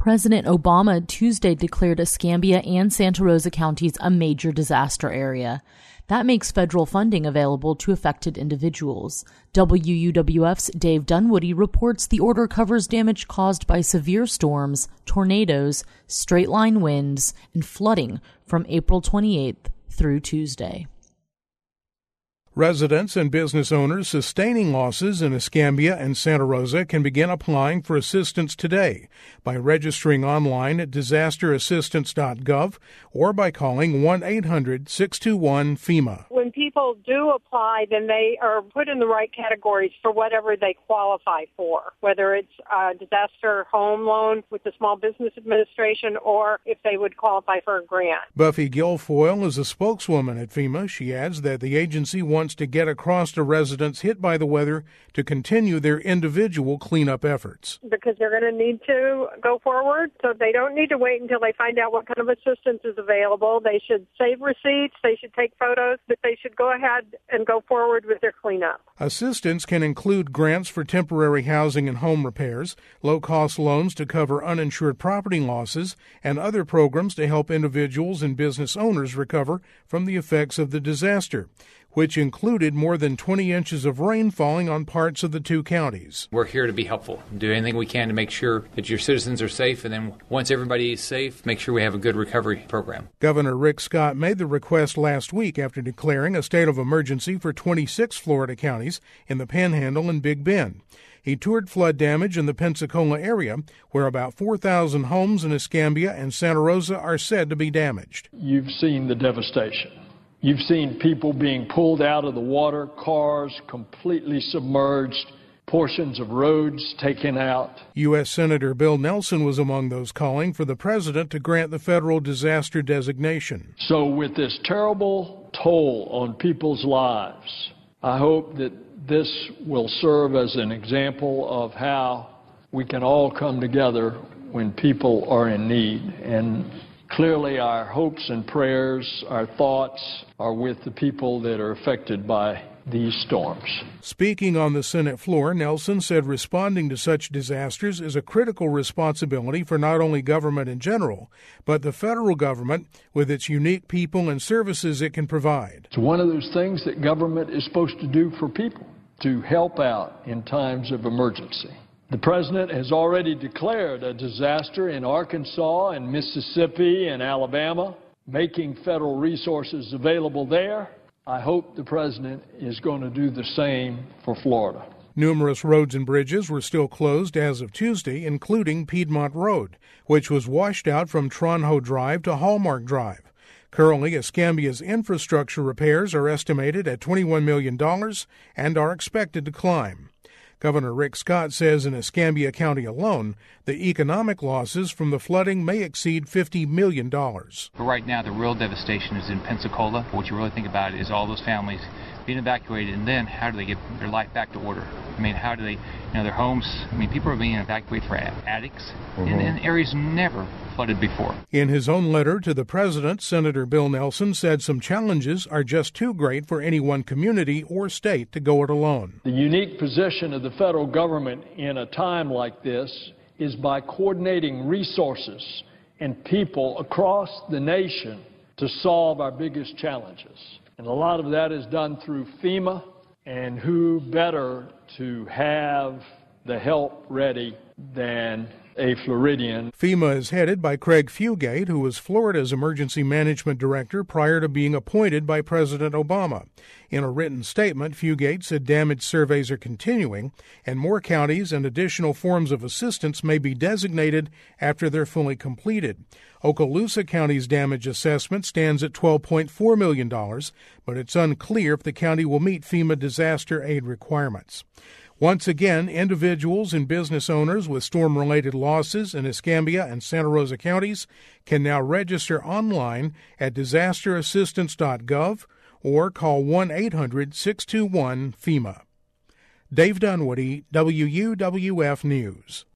President Obama Tuesday declared Escambia and Santa Rosa counties a major disaster area. That makes federal funding available to affected individuals. WUWF's Dave Dunwoody reports the order covers damage caused by severe storms, tornadoes, straight-line winds, and flooding from April 28th through Tuesday. Residents and business owners sustaining losses in Escambia and Santa Rosa can begin applying for assistance today by registering online at disasterassistance.gov or by calling 1-800-621-FEMA. When people do apply, then they are put in the right categories for whatever they qualify for, whether it's a disaster home loan with the Small Business Administration or if they would qualify for a grant. Buffy Guilfoyle is a spokeswoman at FEMA. She adds that the agency wants to get across to residents hit by the weather to continue their individual cleanup efforts. Because they're going to need to go forward, so they don't need to wait until they find out what kind of assistance is available. They should save receipts, they should take photos, but they should go ahead and go forward with their cleanup. Assistance can include grants for temporary housing and home repairs, low-cost loans to cover uninsured property losses, and other programs to help individuals and business owners recover from the effects of the disaster, which included more than 20 inches of rain falling on parts of the two counties. We're here to be helpful, do anything we can to make sure that your citizens are safe, and then once everybody is safe, make sure we have a good recovery program. Governor Rick Scott made the request last week after declaring a state of emergency for 26 Florida counties in the Panhandle and Big Bend. He toured flood damage in the Pensacola area, where about 4,000 homes in Escambia and Santa Rosa are said to be damaged. You've seen the devastation. You've seen people being pulled out of the water, cars completely submerged, portions of roads taken out. U.S. Senator Bill Nelson was among those calling for the president to grant the federal disaster designation. So with this terrible toll on people's lives, I hope that this will serve as an example of how we can all come together when people are in need. And clearly our hopes and prayers, our thoughts are with the people that are affected by these storms. Speaking on the Senate floor, Nelson said responding to such disasters is a critical responsibility for not only government in general, but the federal government with its unique people and services it can provide. It's one of those things that government is supposed to do for people, to help out in times of emergency. The president has already declared a disaster in Arkansas and Mississippi and Alabama, making federal resources available there. I hope the president is going to do the same for Florida. Numerous roads and bridges were still closed as of Tuesday, including Piedmont Road, which was washed out from Tronho Drive to Hallmark Drive. Currently, Escambia's infrastructure repairs are estimated at $21 million and are expected to climb. Governor Rick Scott says in Escambia County alone, the economic losses from the flooding may exceed $50 million. But right now, the real devastation is in Pensacola. What you really think about it is all those families being evacuated, and then how do they get their life back to order? I mean, how do they, their homes, people are being evacuated for attics in areas never flooded before. In his own letter to the president, Senator Bill Nelson said some challenges are just too great for any one community or state to go it alone. The unique position of the federal government in a time like this is by coordinating resources and people across the nation to solve our biggest challenges. And a lot of that is done through FEMA, and who better to have the help ready than a Floridian. FEMA is headed by Craig Fugate, who was Florida's emergency management director prior to being appointed by President Obama. In a written statement, Fugate said damage surveys are continuing, and more counties and additional forms of assistance may be designated after they're fully completed. Okaloosa County's damage assessment stands at $12.4 million, but it's unclear if the county will meet FEMA disaster aid requirements. Once again, individuals and business owners with storm-related losses in Escambia and Santa Rosa counties can now register online at disasterassistance.gov or call 1-800-621-FEMA. Dave Dunwoody, WUWF News.